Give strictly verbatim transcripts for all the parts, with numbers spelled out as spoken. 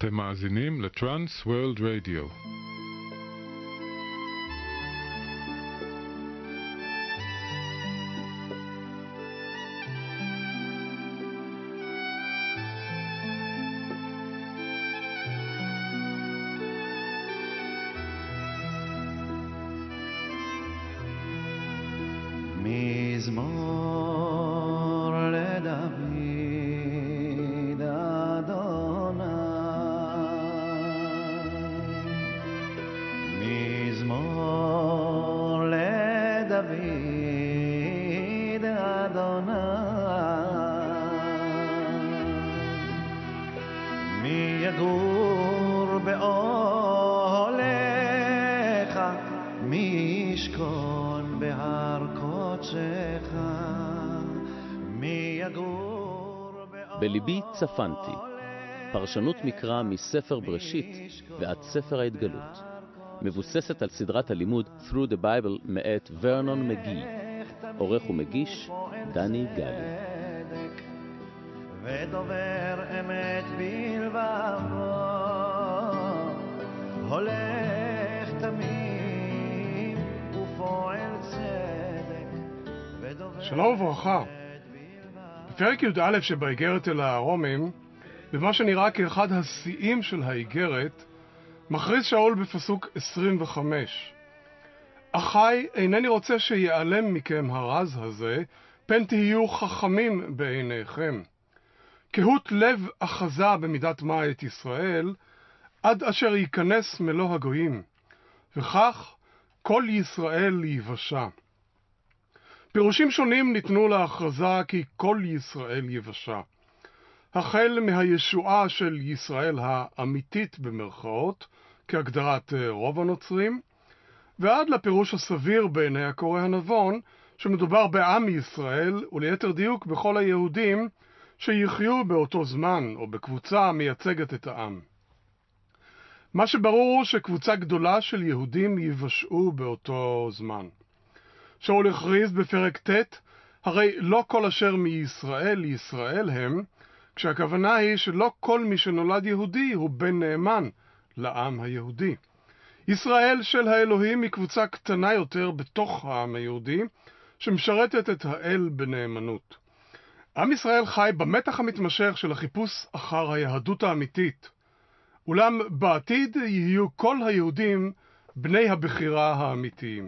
אתם מאזינים לטרנס וורלד רדיו. מזמור לדוד אדוני, מזמור לדוד אדוני, מי יגור באוהליך, מי ישכון בהר קודשך, מי יגור בליבי צפנתי, פרשנות מקרא מספר בראשית ועד ספר ההתגלות, מבוססת על סדרת הלימוד Through the Bible מאת ורנון מגי, עורך ומגיש דני גלי. ודובר אמת בלבבו, הולך תמים ופועל צדק. שלום וברכה. בפרק י"א שבאיגרת אל הרומים, במה שנראה כאחד השיאים של האיגרת, מכריז שאול בפסוק עשרים וחמש: אחי, אינני רוצה שיעלם מכם הרז הזה, פן תהיו חכמים בעיניכם. קהות לב אחזה במידת מה את ישראל, עד אשר ייכנס מלוא הגויים, וכך כל ישראל יבשה. פירושים שונים ניתנו להכרזה כי כל ישראל יבשה. החל מהישועה של ישראל האמיתית במרכאות, כהגדרת רוב הנוצרים, ועד לפירוש הסביר בעיני הקורא הנבון, שמדובר בעם ישראל, וליתר דיוק בכל היהודים שיחיו באותו זמן, או בקבוצה המייצגת את העם. מה שברור הוא שקבוצה גדולה של יהודים יבשעו באותו זמן. שאול הכריז בפרק ט', הרי לא כל אשר מישראל ישראל הם, כשהכוונה היא שלא כל מי שנולד יהודי הוא בן נאמן לעם היהודי. ישראל של האלוהים היא קבוצה קטנה יותר בתוך העם היהודי, שמשרתת את האל בנאמנות. עם ישראל חי במתח המתמשך של החיפוש אחר היהדות האמיתית. אולם בעתיד יהיו כל היהודים בני הבחירה האמיתיים.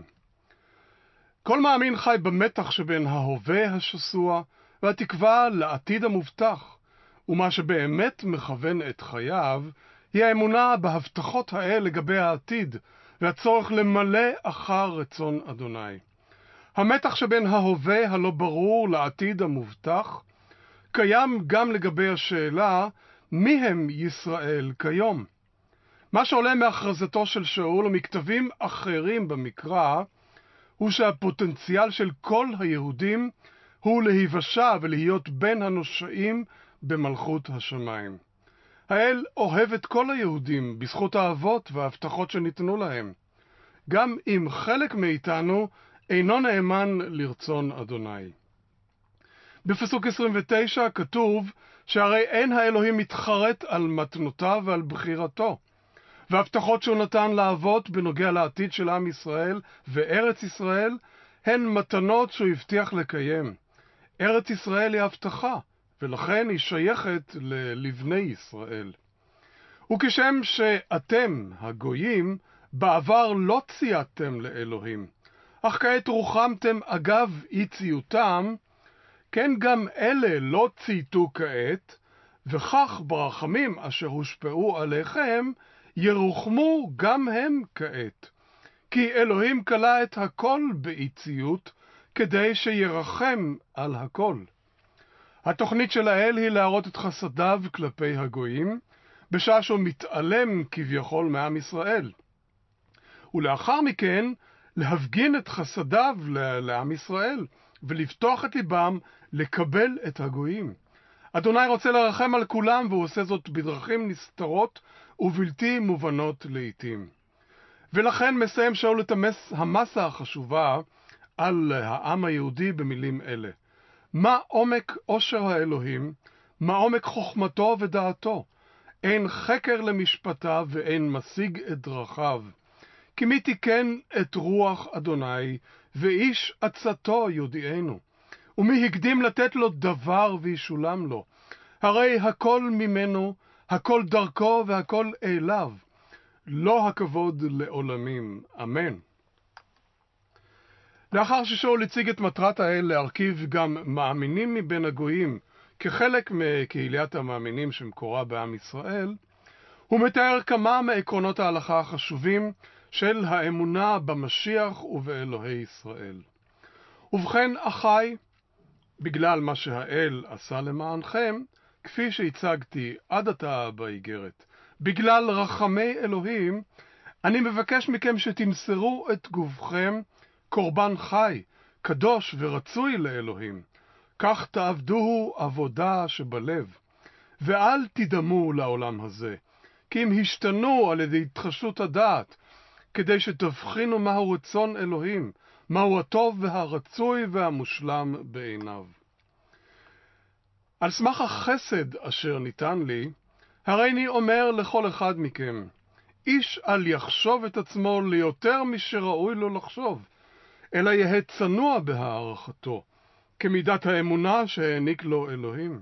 כל מאמין חי במתח שבין ההווה השסוע והתקווה לעתיד המובטח, ומה שבאמת מכוון את חייו היא האמונה בהבטחות האל לגבי העתיד והצורך למלא אחר רצון אדוני. המתח שבין ההווה הלא ברור לעתיד המובטח קיים גם לגבי השאלה מי הם ישראל כיום. מה שעולה מהכרזתו של שאול ומכתבים אחרים במקרא הוא שהפוטנציאל של כל היהודים הוא להיוושע ולהיות בין הנושעים במלכות השמיים. האל אוהב את כל היהודים בזכות האהבות וההבטחות שניתנו להם, גם אם חלק מאיתנו אינו נאמן לרצון אדוני. בפסוק עשרים ותשע כתוב שהרי אין האלוהים מתחרט על מתנותיו ועל בחירתו, והבטחות שהוא נתן לאבות בנוגע לעתיד של עם ישראל וארץ ישראל הן מתנות שהוא הבטיח לקיים. ארץ ישראל היא הבטחה, ולכן היא שייכת לבני ישראל. וכשם שאתם, הגויים, בעבר לא צייתם לאלוהים, אך כעת רוחמתם אגב אי ציותם, כן גם אלה לא צייתו כעת, וכך ברחמים אשר הושפעו עליכם, ירוחמו גם הם כעת. כי אלוהים קלה את הכל באי ציות, כדי שירחם על הכל. התוכנית של האל היא להראות את חסדיו כלפי הגויים, בשעה שהוא מתעלם כביכול מעם ישראל. ולאחר מכן, להפגין את חסדיו לעם ישראל, ולפתוח את ליבם לקבל את הגויים. אדוני רוצה לרחם על כולם, והוא עושה זאת בדרכים נסתרות ובלתי מובנות לעתים. ולכן מסיים שאול את המס, המסה החשובה על העם היהודי במילים אלה. מה עומק עושר האלוהים, מה עומק חוכמתו ודעתו, אין חקר למשפטיו ואין משיג את דרכיו. כי מי תיקן את רוח אדוני, ואיש עצתו יודיענו. ומי הקדים לתת לו דבר וישולם לו. הרי הכל ממנו, הכל דרכו והכל אליו. לא הכבוד לעולמים. אמן. לאחר ששאול הציג את מטרת האל להרכיב גם מאמינים מבין הגויים, כחלק מקהילת המאמינים שמקורה בעם ישראל, הוא מתאר כמה מעקרונות ההלכה החשובים של האמונה במשיח ובאלוהי ישראל. ובכן, אחי, בגלל מה שהאל עשה למענכם, כפי שהצגתי עד עתה באיגרת, בגלל רחמי אלוהים, אני מבקש מכם שתמסרו את גופכם קורבן חי, קדוש ורצוי לאלוהים. כך תעבדוהו עבודה שבלב, ואל תדמו לעולם הזה, כי אם השתנו על ידי התחדשות הדעת, כדי שתבחינו מהו רצון אלוהים, מהו הטוב והרצוי והמושלם בעיניו. על סמך החסד אשר ניתן לי, הרי אני אומר לכל אחד מכם, איש אל יחשוב את עצמו ליותר משראוי לו לחשוב, אלא יהיה צנוע בהערכתו, כמידת האמונה שהעניק לו אלוהים.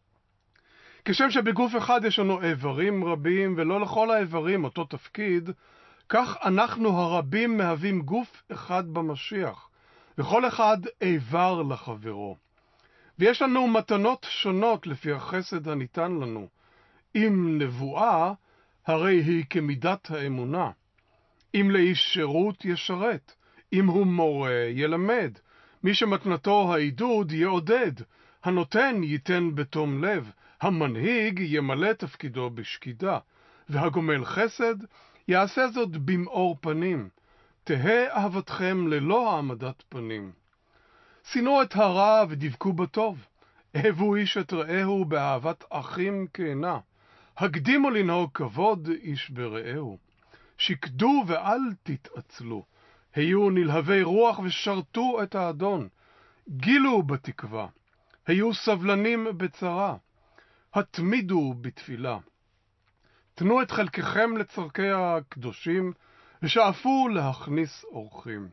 כשם שבגוף אחד יש לנו איברים רבים, ולא לכל האיברים אותו תפקיד, כך אנחנו הרבים מהווים גוף אחד במשיח, וכל אחד איבר לחברו. ויש לנו מתנות שונות לפי החסד הניתן לנו. אם נבואה, הרי היא כמידת האמונה. אם לאיש שירות ישרת, אם הוא מורה ילמד. מי שמתנתו העידוד יעודד, הנותן ייתן בתום לב, המנהיג ימלא תפקידו בשקידה, והגומל חסד יעשה זאת במאור פנים. תהא אהבתכם ללא העמדת פנים. שנאו את הרע ודבקו בטוב. אהבו איש את רעהו באהבת אחים כנה. הקדימו לנהוג כבוד איש ברעהו. שקדו ואל תתעצלו. היו נלהבי רוח ושרתו את האדון. גילו בתקווה. היו סבלנים בצרה. התמידו בתפילה. תנו את חלקכם לצרכי הקדושים, ושאפו להכניס אורחים.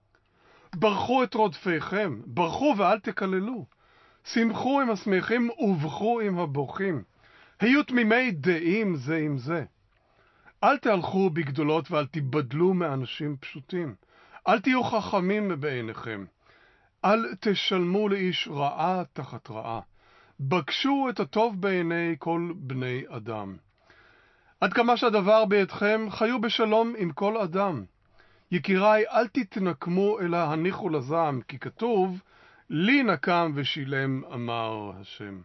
ברכו את רודפיכם, ברכו ואל תקללו. שמחו עם השמחים ובכו עם הבוכים. היו תמימי דעים זה עם זה. אל תהלכו בגדולות ואל תיבדלו מאנשים פשוטים. אל תהיו חכמים בעיניכם. אל תשלמו לאיש רעה תחת רעה. בקשו את הטוב בעיני כל בני אדם. עד כמה שהדבר בידכם, חיו בשלום עם כל אדם. יקיריי, אל תתנקמו אלא הניחו לזעם, כי כתוב, לי נקם ושילם אמר השם.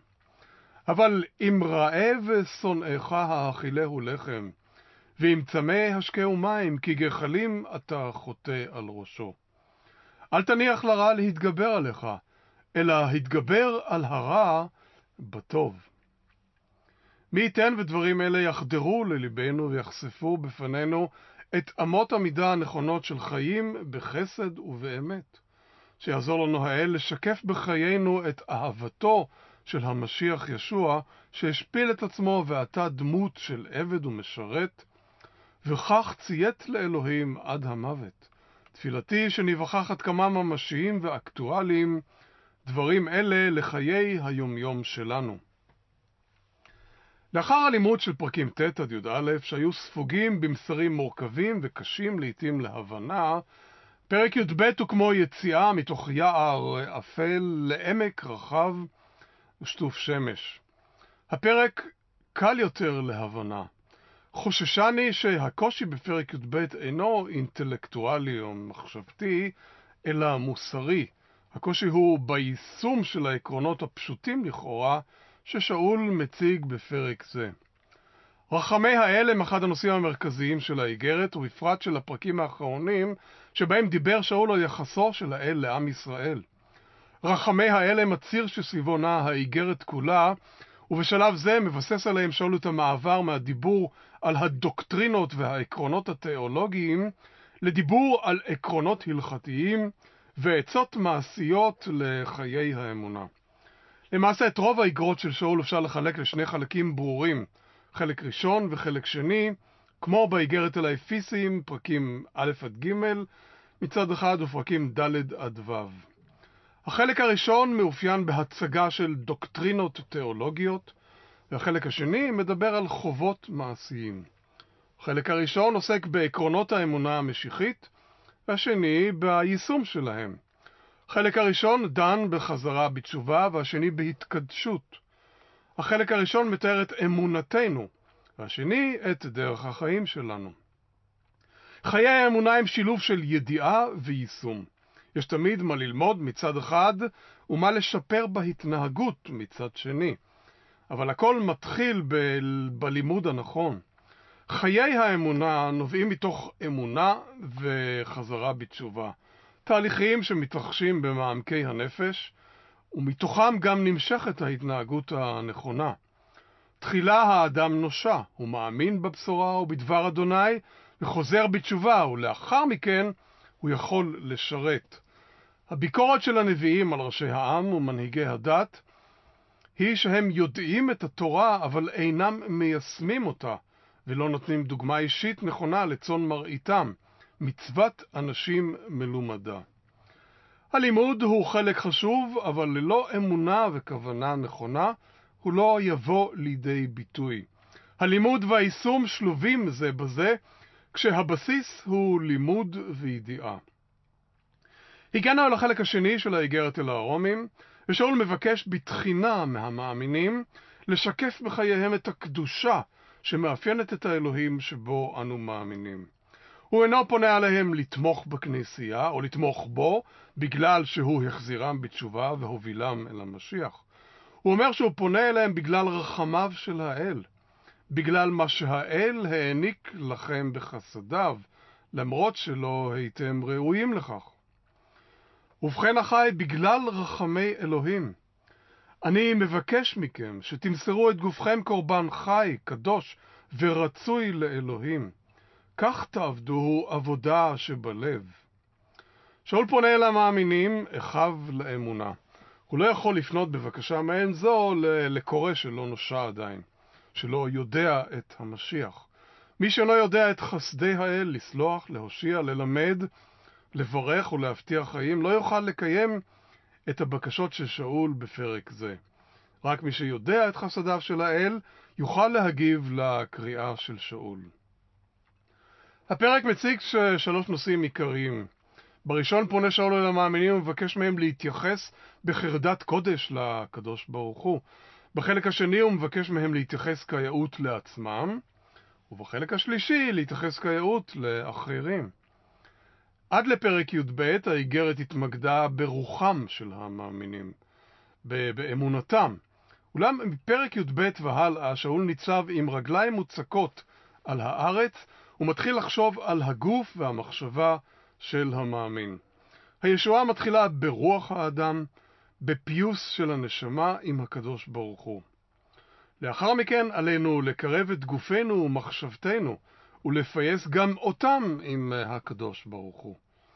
אבל אם רעב שונאיך האכילהו לחם, ואם צמא השקהו מים, כי גחלים אתה חוטא על ראשו. אל תניח לרע להתגבר עליך, אלא התגבר על הרע בטוב. מי ייתן ודברים אלה יחדרו לליבנו ויחשפו בפנינו את אמות המידה הנכונות של חיים בחסד ובאמת, שיעזור לנו האל לשקף בחיינו את אהבתו של המשיח ישוע, שהשפיל את עצמו ועתה דמות של עבד ומשרת, וכך ציית לאלוהים עד המוות. תפילתי שנבחח עד כמה ממשיים ואקטואליים דברים אלה לחיי היומיום שלנו. לאחר הלימוד של פרקים ט' עד י"א, שהיו ספוגים במסרים מורכבים וקשים לעתים להבנה, פרק י"ב הוא כמו יציאה מתוך יער אפל לעמק רחב ושטוף שמש. הפרק קל יותר להבנה. חוששני שהקושי בפרק י"ב אינו אינטלקטואלי או מחשבתי, אלא מוסרי. הקושי הוא ביישום של העקרונות הפשוטים לכאורה, ששאול מציג בפרק זה. רחמי האל הם אחד הנושאים המרכזיים של האיגרת, ובפרט של הפרקים האחרונים, שבהם דיבר שאול על יחסו של האל לעם ישראל. רחמי האל הם הציר שסביבו נעה האיגרת כולה, ובשלב זה מבסס עליהם שאול את המעבר מהדיבור על הדוקטרינות והעקרונות התיאולוגיים, לדיבור על עקרונות הלכתיים ועצות מעשיות לחיי האמונה. למעשה את רוב האיגרות של שאול אפשר לחלק לשני חלקים ברורים, חלק ראשון וחלק שני, כמו באיגרת אל האפיסים, פרקים א' עד ג' מצד אחד ופרקים ד' עד ו'. החלק הראשון מאופיין בהצגה של דוקטרינות תיאולוגיות, והחלק השני מדבר על חובות מעשיים. החלק הראשון עוסק בעקרונות האמונה המשיחית, והשני ביישום שלהם. החלק הראשון דן בחזרה בתשובה, והשני בהתקדשות. החלק הראשון מתאר את אמונתנו, והשני את דרך החיים שלנו. חיי האמונה הם שילוב של ידיעה ויישום. יש תמיד מה ללמוד מצד אחד, ומה לשפר בהתנהגות מצד שני. אבל הכל מתחיל ב- בלימוד הנכון. חיי האמונה נובעים מתוך אמונה וחזרה בתשובה. תהליכים שמתרחשים במעמקי הנפש, ומתוכם גם נמשכת ההתנהגות הנכונה. תחילה האדם נושע, הוא מאמין בבשורה ובדבר אדוני, וחוזר בתשובה, ולאחר מכן הוא יכול לשרת. הביקורת של הנביאים על ראשי העם ומנהיגי הדת היא שהם יודעים את התורה, אבל אינם מיישמים אותה, ולא נותנים דוגמה אישית נכונה לצאן מרעיתם, מצוות אנשים מלומדה. הלימוד הוא חלק חשוב, אבל ללא אמונה וכוונה נכונה, הוא לא יבוא לידי ביטוי. הלימוד והיישום שלובים זה בזה, כשהבסיס הוא לימוד וידיעה. הגענו אל החלק השני של האיגרת אל הרומים, ושאול מבקש בתחינה מהמאמינים לשקף בחייהם את הקדושה שמאפיינת את האלוהים שבו אנו מאמינים. הוא אינו פונה עליהם לתמוך בכנסייה או לתמוך בו בגלל שהוא החזירם בתשובה והובילם אל המשיח. הוא אומר שהוא פונה אליהם בגלל רחמיו של האל, בגלל מה שהאל העניק לכם בחסדיו, למרות שלא הייתם ראויים לכך. ובכן אחי, בגלל רחמי אלוהים, אני מבקש מכם שתמסרו את גופכם קורבן חי, קדוש ורצוי לאלוהים. כך תעבדו עבודה שבלב. שאול פונה אל המאמינים, אחיו לאמונה. הוא לא יכול לפנות בבקשה מעין זו לקורא שלא נושע עדיין, שלא יודע את המשיח. מי שלא יודע את חסדי האל, לסלוח, להושיע, ללמד, לברך ולהבטיח חיים, לא יוכל לקיים את הבקשות של שאול בפרק זה. רק מי שיודע את חסדיו של האל, יוכל להגיב לקריאה של שאול. הפרק מציג שלוש נושאים עיקריים. בראשון פונה שאול אל המאמינים ומבקש מהם להתייחס בחרדת קודש לקדוש ברוך הוא. בחלק השני הוא מבקש מהם להתייחס כיאות לעצמם, ובחלק השלישי להתייחס כיאות לאחרים. עד לפרק י"ב האיגרת התמקדה ברוחם של המאמינים, באמונתם. אולם מפרק י"ב והלאה שאול ניצב עם רגליים מוצקות על הארץ, ומתחיל לחשוב על הגוף והמחשבה של המאמין. הישועה מתחילה ברוח האדם, בפיוס של הנשמה עם הקדוש ברוך הוא. לאחר מכן עלינו לקרב את גופנו ומחשבתנו, ולפייס גם אותם עם הקדוש ברוך הוא.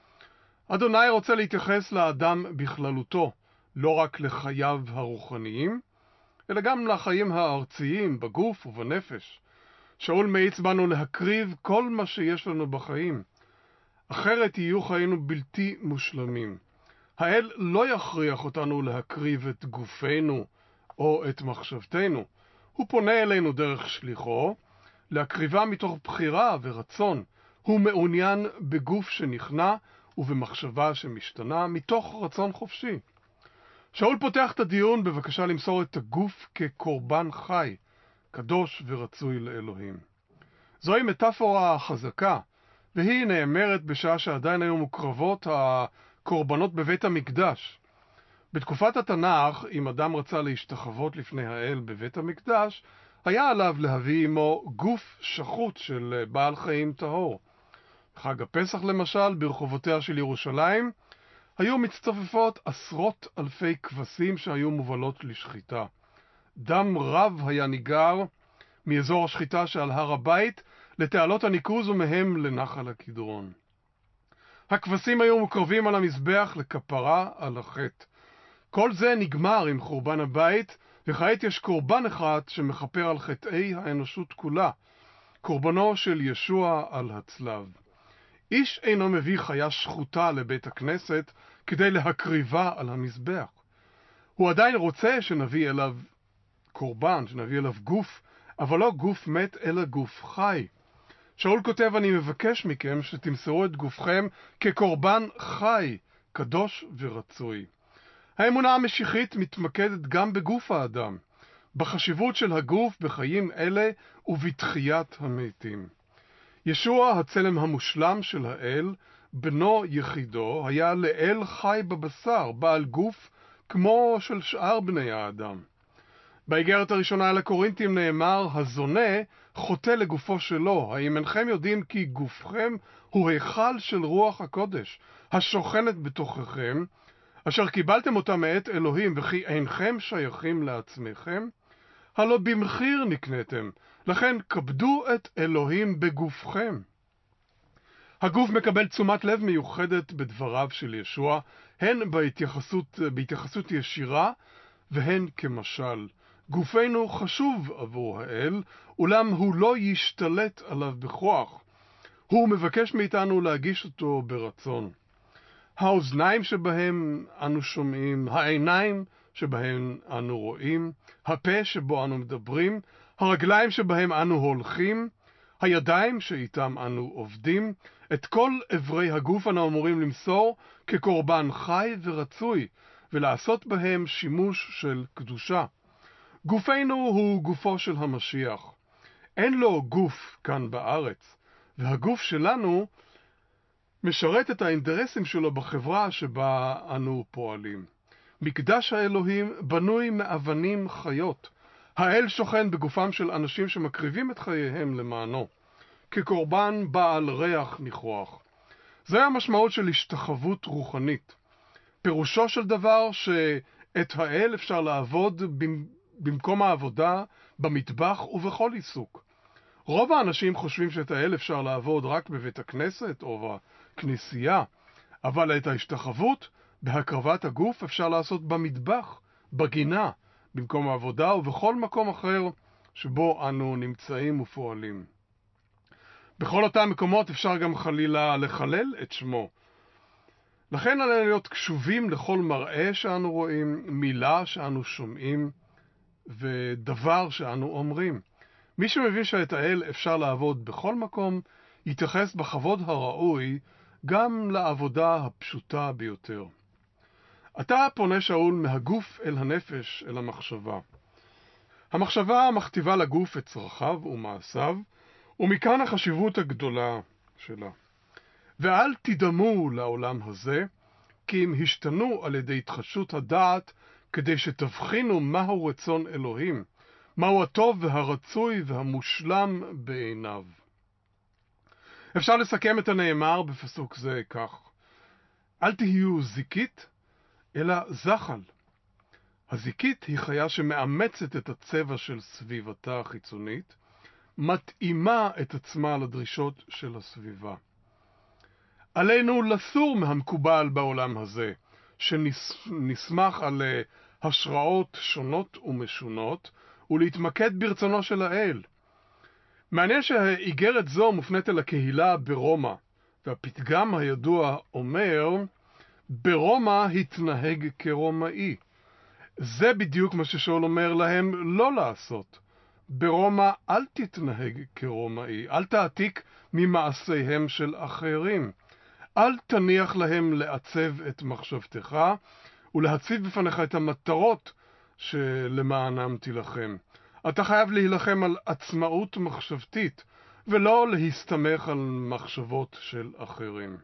אדוני רוצה להתייחס לאדם בכללותו, לא רק לחייו הרוחניים, אלא גם לחיים הארציים בגוף ובנפש. שאול מאיץ בנו להקריב כל מה שיש לנו בחיים, אחרת יהיו חיינו בלתי מושלמים. האל לא יכריח אותנו להקריב את גופנו או את מחשבתנו. הוא פונה אלינו דרך שליחו, להקריבה מתוך בחירה ורצון. הוא מעוניין בגוף שנכנע ובמחשבה שמשתנה מתוך רצון חופשי. שאול פותח את הדיון בבקשה למסור את הגוף כקורבן חי, קדוש ורצוי לאלוהים. זוהי מטאפורה חזקה, והיא נאמרת בשעה שעדיין היו מוקרבות הקורבנות בבית המקדש. בתקופת התנ"ך, אם אדם רצה להשתחוות לפני האל בבית המקדש, היה עליו להביא עמו גוף שחוט של בעל חיים טהור. חג הפסח למשל, ברחובותיה של ירושלים, היו מצטופפות עשרות אלפי כבשים שהיו מובלות לשחיטה. דם רב היה ניגר מאזור השחיטה שעל הר הבית לתעלות הניקוז ומהם לנחל הקדרון. הכבשים היו מוקרבים על המזבח לכפרה על החטא. כל זה נגמר עם חורבן הבית, וכעת יש קורבן אחד שמכפר על חטאי האנושות כולה, קורבנו של ישוע על הצלב. איש אינו מביא חיה שחוטה לבית הכנסת כדי להקריבה על המזבח. הוא עדיין רוצה שנביא אליו קורבן, שנביא אליו גוף, אבל לא גוף מת אלא גוף חי. שאול כותב, אני מבקש מכם שתמסרו את גופכם כקורבן חי, קדוש ורצוי. האמונה המשיחית מתמקדת גם בגוף האדם, בחשיבות של הגוף בחיים אלה ובתחיית המתים. ישוע, הצלם המושלם של האל, בנו יחידו, היה לאל חי בבשר, בעל גוף כמו של שאר בני האדם. באיגרת הראשונה אל הקורינתים נאמר, הזונה חוטא לגופו שלו. האם אינכם יודעים כי גופכם הוא היכל של רוח הקודש, השוכנת בתוככם, אשר קיבלתם אותה מאת אלוהים, וכי אינכם שייכים לעצמכם? הלא במחיר נקניתם, לכן כבדו את אלוהים בגופכם. הגוף מקבל תשומת לב מיוחדת בדבריו של ישוע, הן בהתייחסות, בהתייחסות ישירה והן כמשל. גופנו חשוב עבור האל, אולם הוא לא ישתלט עליו בכוח. הוא מבקש מאיתנו להגיש אותו ברצון. האוזניים שבהם אנו שומעים, העיניים שבהם אנו רואים, הפה שבו אנו מדברים, הרגליים שבהם אנו הולכים, הידיים שאיתם אנו עובדים, את כל אברי הגוף אנו אמורים למסור כקורבן חי ורצוי, ולעשות בהם שימוש של קדושה. גופנו הוא גופו של המשיח. אין לו גוף כאן בארץ, והגוף שלנו משרת את האינטרסים שלו בחברה שבה אנו פועלים. מקדש האלוהים בנוי מאבנים חיות. האל שוכן בגופם של אנשים שמקריבים את חייהם למענו, כקורבן בעל ריח ניחוח. זה המשמעות של השתחוות רוחנית. פירושו של דבר שאת האל אפשר לעבוד במקום העבודה, במטבח ובכל עיסוק. רוב האנשים חושבים שאת האל אפשר לעבוד רק בבית הכנסת או בכנסייה, אבל את ההשתחוות בהקרבת הגוף אפשר לעשות במטבח, בגינה, במקום העבודה ובכל מקום אחר שבו אנו נמצאים ופועלים. בכל אותם מקומות אפשר גם חלילה לחלל את שמו. לכן עלינו להיות קשובים לכל מראה שאנו רואים, מילה שאנו שומעים ודבר שאנו אומרים. מי שמבין שאת האל אפשר לעבוד בכל מקום, יתייחס בכבוד הראוי גם לעבודה הפשוטה ביותר. אתה פונה שאול מהגוף אל הנפש, אל המחשבה. המחשבה מכתיבה לגוף את צרכיו ומעשיו, ומכאן החשיבות הגדולה שלה. ואל תדמו לעולם הזה, כי אם השתנו על ידי התחדשות הדעת, כדי שתבחינו מהו רצון אלוהים, מהו הטוב והרצוי והמושלם בעיניו. אפשר לסכם את הנאמר בפסוק זה כך: אל תהיו זיקית, אלא זחל. הזיקית היא חיה שמאמצת את הצבע של סביבתה החיצונית, מתאימה את עצמה לדרישות של הסביבה. עלינו לסור מהמקובל בעולם הזה, שנסמך על השראות שונות ומשונות, ולהתמקד ברצונו של האל. מעניין שהאיגרת זו מופנית אל הקהילה ברומא, והפתגם הידוע אומר, ברומא התנהג כרומאי. זה בדיוק מה ששאול אומר להם לא לעשות. ברומא אל תתנהג כרומאי, אל תעתיק ממעשיהם של אחרים. אל תניח להם לעצב את מחשבתך, ולהציב בפניך את המטרות שלמענם תילחם. אתה חייב להילחם על עצמאות מחשבתית, ולא להסתמך על מחשבות של אחרים.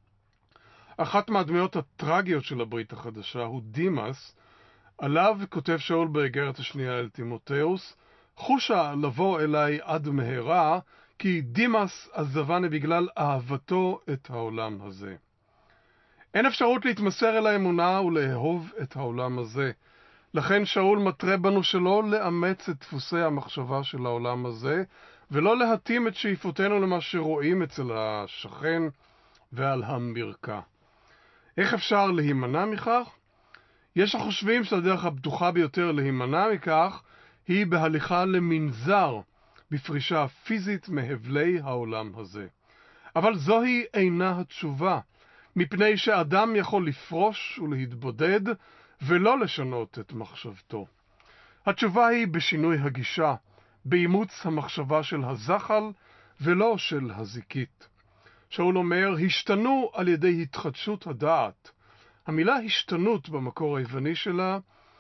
אחת מהדמויות הטרגיות של הברית החדשה הוא דימאס, עליו כותב שאול באיגרת השנייה אל תימותאוס, חושה לבוא אליי עד מהרה, כי דימאס עזבני בגלל אהבתו את העולם הזה. אין אפשרות להתמסר אל האמונה ולאהוב את העולם הזה. לכן שאול מטרה בנו שלא לאמץ את דפוסי המחשבה של העולם הזה, ולא להתאים את שאיפותינו למה שרואים אצל השכן ועל המרקע. איך אפשר להימנע מכך? יש החושבים שהדרך הבטוחה ביותר להימנע מכך היא בהליכה למנזר, בפרישה פיזית מהבלי העולם הזה. אבל זוהי אינה התשובה, מפני שאדם יכול לפרוש ולהתבודד ולא לשנות את מחשבתו. התשובה היא בשינוי הגישה, באימוץ המחשבה של הזחל ולא של הזיקית. שאול אומר, השתנו על ידי התחדשות הדעת. המילה השתנות במקור היווני שלה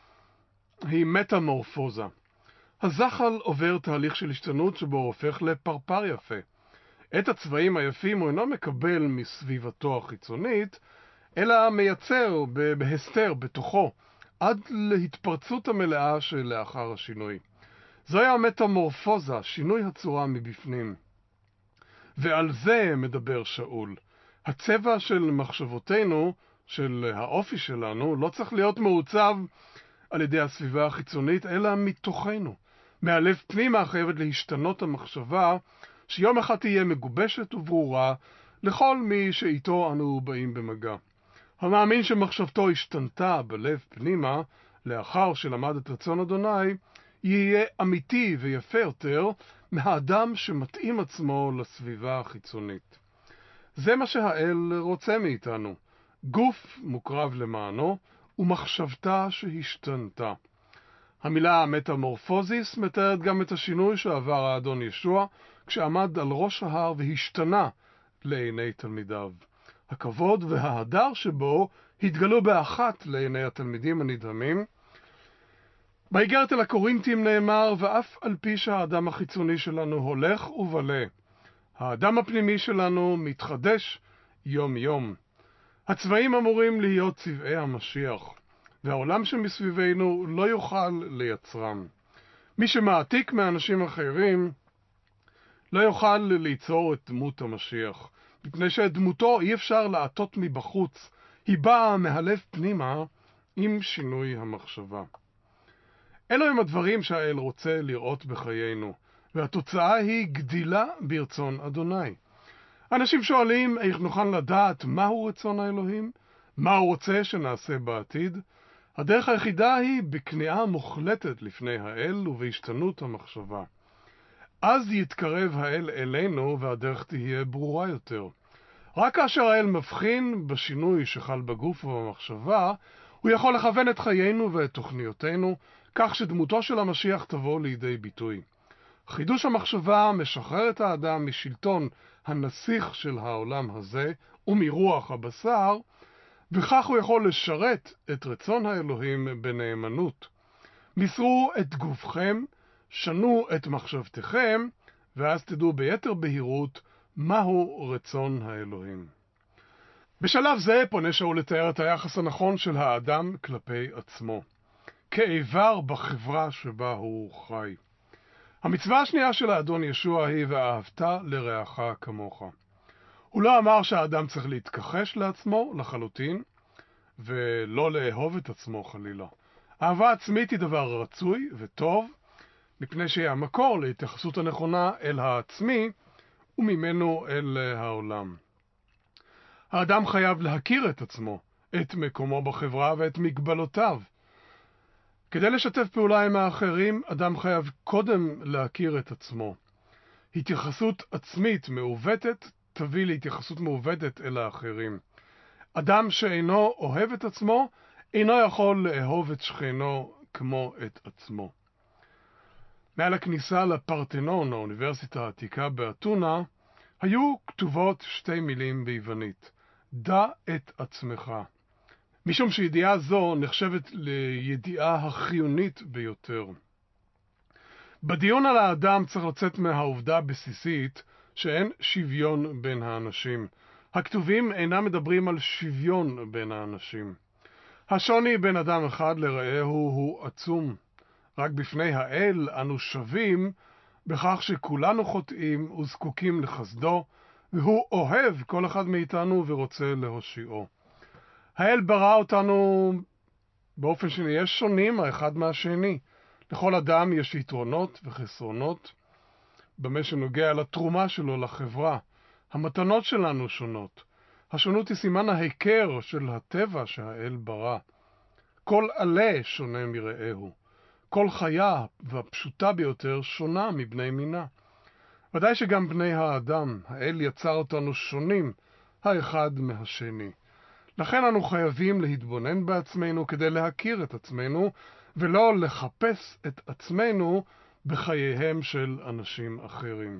היא מטמורפוזה. הזחל עובר תהליך של השתנות שבו הוא הופך לפרפר יפה. את הצבעים היפים הוא אינו מקבל מסביבתו החיצונית, אלא מייצר בהסתר בתוכו, עד להתפרצות המלאה שלאחר השינוי. זוהי המטמורפוזה, שינוי הצורה מבפנים. ועל זה מדבר שאול. הצבע של מחשבותינו, של האופי שלנו, לא צריך להיות מעוצב על ידי הסביבה החיצונית, אלא מתוכנו. מהלב פנימה חייבת להשתנות המחשבה, שיום אחד תהיה מגובשת וברורה לכל מי שאיתו אנו באים במגע. המאמין שמחשבתו השתנתה בלב פנימה, לאחר שלמד את רצון אדוני, יהיה אמיתי ויפה יותר מהאדם שמתאים עצמו לסביבה החיצונית. זה מה שהאל רוצה מאיתנו, גוף מוקרב למענו ומחשבתה שהשתנתה. המילה מטמורפוזיס מתארת גם את השינוי שעבר האדון ישוע כשעמד על ראש ההר והשתנה לעיני תלמידיו. הכבוד וההדר שבו התגלו באחת לעיני התלמידים הנדהמים. באיגרת אל הקורינתים נאמר, ואף על פי שהאדם החיצוני שלנו הולך ובלה, האדם הפנימי שלנו מתחדש יום יום. הצבעים אמורים להיות צבעי המשיח, והעולם שמסביבנו לא יוכל לייצרם. מי שמעתיק מאנשים אחרים לא יוכל ליצור את דמות המשיח, מפני שאת דמותו אי אפשר לעטות מבחוץ, היא באה מהלב פנימה עם שינוי המחשבה. אלו הם הדברים שהאל רוצה לראות בחיינו, והתוצאה היא גדילה ברצון אדוני. אנשים שואלים איך נוכל לדעת מהו רצון האלוהים, מה הוא רוצה שנעשה בעתיד. הדרך היחידה היא בכניעה מוחלטת לפני האל ובהשתנות המחשבה. אז יתקרב האל אלינו והדרך תהיה ברורה יותר. רק כאשר האל מבחין בשינוי שחל בגוף ובמחשבה, הוא יכול לכוון את חיינו ואת תוכניותינו, כך שדמותו של המשיח תבוא לידי ביטוי. חידוש המחשבה משחרר את האדם משלטון הנסיך של העולם הזה ומרוח הבשר, וכך הוא יכול לשרת את רצון האלוהים בנאמנות. מסרו את גופכם, שנו את מחשבתכם, ואז תדעו ביתר בהירות מהו רצון האלוהים. בשלב זה פונה שאול לתאר את היחס הנכון של האדם כלפי עצמו, כאיבר בחברה שבה הוא חי. המצווה השנייה של האדון ישוע היא ואהבת לרעך כמוך. הוא לא אמר שהאדם צריך להתכחש לעצמו לחלוטין, ולא לאהוב את עצמו חלילה. אהבה עצמית היא דבר רצוי וטוב, מפני שהיא המקור להתייחסות הנכונה אל העצמי, וממנו אל העולם. האדם חייב להכיר את עצמו, את מקומו בחברה ואת מגבלותיו. כדי לשתף פעולה עם האחרים, אדם חייב קודם להכיר את עצמו. התייחסות עצמית מעוותת תביא להתייחסות מעוותת אל האחרים. אדם שאינו אוהב את עצמו, אינו יכול לאהוב את שכנו כמו את עצמו. מעל הכניסה לפרתנון, האוניברסיטה העתיקה באתונה, היו כתובות שתי מילים ביוונית, דע את עצמך. משום שידיעה זו נחשבת לידיעה החיונית ביותר. בדיון על האדם צריך לצאת מהעובדה הבסיסית שאין שוויון בין האנשים. הכתובים אינם מדברים על שוויון בין האנשים. השוני בין אדם אחד לרעהו הוא עצום. רק בפני האל אנו שווים בכך שכולנו חוטאים וזקוקים לחסדו, והוא אוהב כל אחד מאיתנו ורוצה להושיעו. האל ברא אותנו באופן שנהיה שונים האחד מהשני. לכל אדם יש יתרונות וחסרונות, במה שנוגע לתרומה שלו לחברה. המתנות שלנו שונות. השונות היא סימן ההיכר של הטבע שהאל ברא. כל עלה שונה מרעהו. כל חיה והפשוטה ביותר שונה מבני מינה. ודאי שגם בני האדם, האל יצר אותנו שונים האחד מהשני. לכן אנו חייבים להתבונן בעצמנו כדי להכיר את עצמנו, ולא לחפש את עצמנו בחייהם של אנשים אחרים.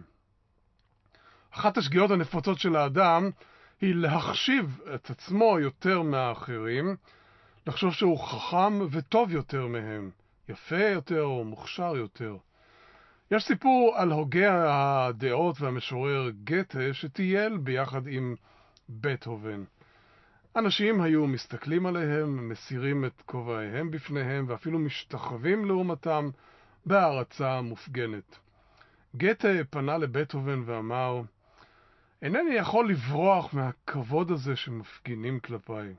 אחת השגיאות הנפוצות של האדם היא להחשיב את עצמו יותר מהאחרים, לחשוב שהוא חכם וטוב יותר מהם, יפה יותר או מוכשר יותר. יש סיפור על הוגה הדעות והמשורר גתה שטייל ביחד עם בטהובן. אנשים היו מסתכלים עליהם, מסירים את כובעיהם בפניהם ואפילו משתחווים לעומתם בהערצה מופגנת. גתה פנה לבטהובן ואמר, אינני יכול לברוח מהכבוד הזה שמפגינים כלפיי.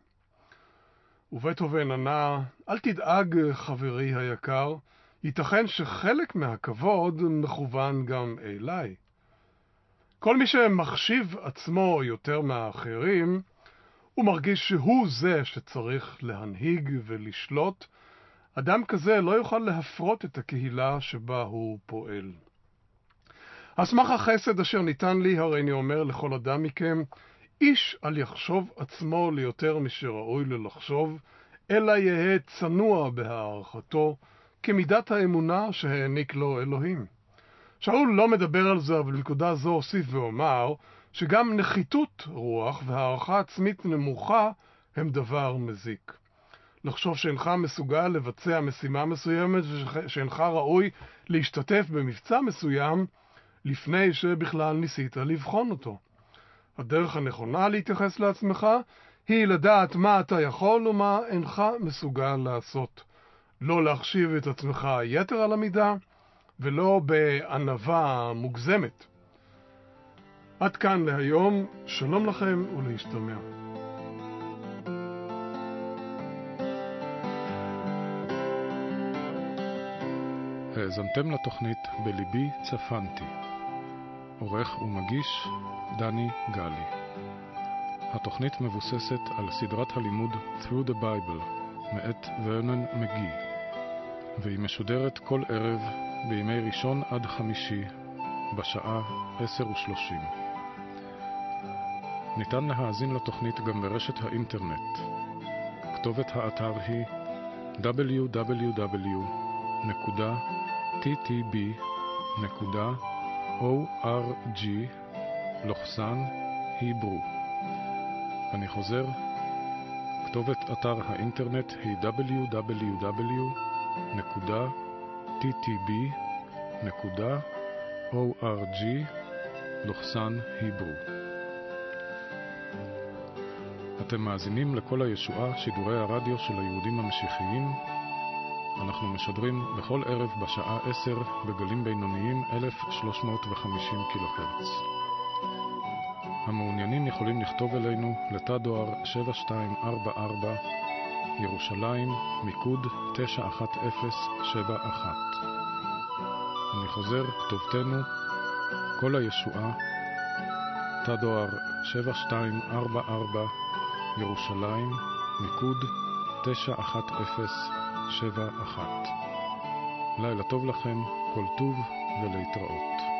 ובטהובן ענה, אל תדאג חברי היקר, ייתכן שחלק מהכבוד מכוון גם אליי. כל מי שמחשיב עצמו יותר מהאחרים, הוא מרגיש שהוא זה שצריך להנהיג ולשלוט. אדם כזה לא יוכל להפרות את הקהילה שבה הוא פועל. אסמך החסד אשר ניתן לי, הרי אני אומר לכל אדם מכם, איש אל יחשוב עצמו ליותר משראוי ללחשוב, אלא יהא צנוע בהערכתו, כמידת האמונה שהעניק לו אלוהים. שאול לא מדבר על זה, אבל בנקודה זו הוסיף ואומר, שגם נחיתות רוח והערכה עצמית נמוכה הם דבר מזיק. לחשוב שאינך מסוגל לבצע משימה מסוימת ושאינך ראוי להשתתף במבצע מסוים לפני שבכלל ניסית לבחון אותו. הדרך הנכונה להתייחס לעצמך היא לדעת מה אתה יכול ומה אינך מסוגל לעשות. לא להחשיב את עצמך יתר על המידה ולא בענווה מוגזמת. עד כאן להיום, שלום לכם ולהשתמע. האזנתם לתוכנית בליבי צפנתי. עורך ומגיש דני גלי. התוכנית מבוססת על סדרת הלימוד Through the Bible מאת ורנון מגי, והיא משודרת כל ערב בימי ראשון עד חמישי בשעה עשר ושלושים. ניתן להאזין לתוכנית גם ברשת האינטרנט. כתובת האתר היא דאבליו דאבליו דאבליו נקודה טי טי בי נקודה או אר ג'י לוחסן היברו. אני חוזר, כתובת אתר האינטרנט היא דאבליו דאבליו דאבליו נקודה טי טי בי נקודה או אר ג'י לוחסן היברו. אתם מאזינים לכל הישועה, שידורי הרדיו של היהודים המשיחיים. אנחנו משדרים בכל ערב בשעה עשר בגלים בינוניים אלף שלוש מאות וחמישים קילו הרץ. המעוניינים יכולים לכתוב אלינו לתא דואר שבע שתיים ארבע ארבע ירושלים, מיקוד תשע אחת אפס שבע אחת. אני חוזר, כתובתנו כל הישועה, תא דואר שבע שתיים ארבע ארבע ירושלים, מיקוד תשע אחת אפס שבע אחת. לילה טוב לכם, כל טוב ולהתראות.